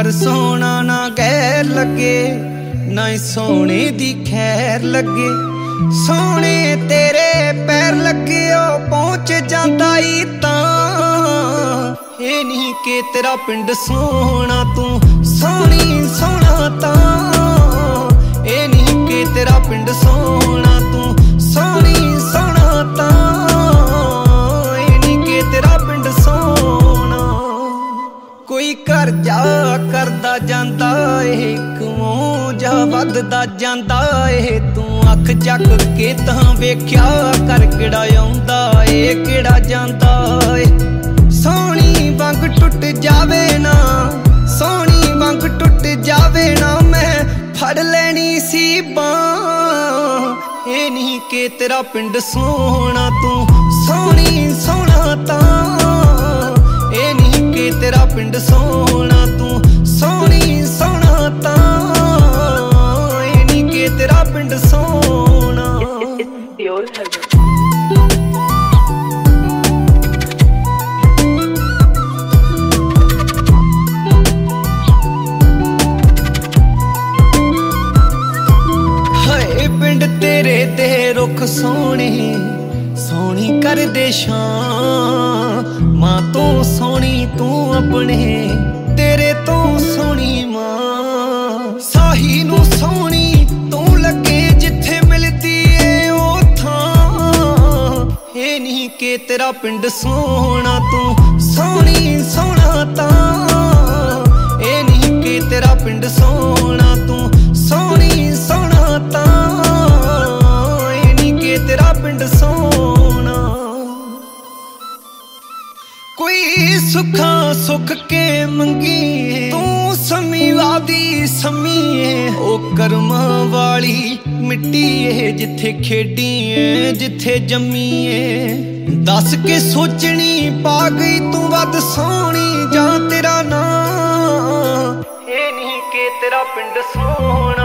पर सोना ना गैर लगे, ना ही सोने दी खैर लगे। सोने तेरे पैर लगे ओ पहुंच जांदा ई तां, ये नहीं कि तेरा पिंड सोना तू सोनी सोना तां। ये नहीं कि तेरा पिंड सोना तू सोनी सोना तां, ये नहीं कि तेरा पिंड सोना। कोई घर जा करदा जांदा ए, कमों जा वधदा जांदा ए। तू अख चक के तां वेख्या कर किड़ा आउंदा ए किड़ा जांदा ए। सोहणी वंग टुट जावे ना, सोहणी वंग टुट जावे ना, मैं फड़ लेनी सी बांह। ये नहीं कि तेरा पिंड सोना तू सोहणी सोना तां। ये नहीं कि तेरा पिंड सोना तू सोहणी सोना तां। ये नहीं कि तेरा पिंड सोना। हाय पिंड तेरे दे रुख सोहणे सोहनी कर दे शां। मां तू सोहनी तू अपने, तेरे तो सोहनी मां। साही नू सोहनी तू लगे जिथे मिलदी ए ओ थां। ये नहीं कि तेरा पिंड सोहना तू सोहनी सोहना तां। ये नहीं कि तेरा पिंड सोहना तू सोहनी सोहना तां। ये नहीं कि तेरा पिंड सोहना। कोई सुखा सुख के मंगी तू समी वादी समी है। ओ कर्मा वाली मिट्टी है जिथे खेडी है जिथे जमी है। दस के सोचनी पा गई तू वध सोहनी जा तेरा नां। ये नहीं कि तेरा पिंड सोहना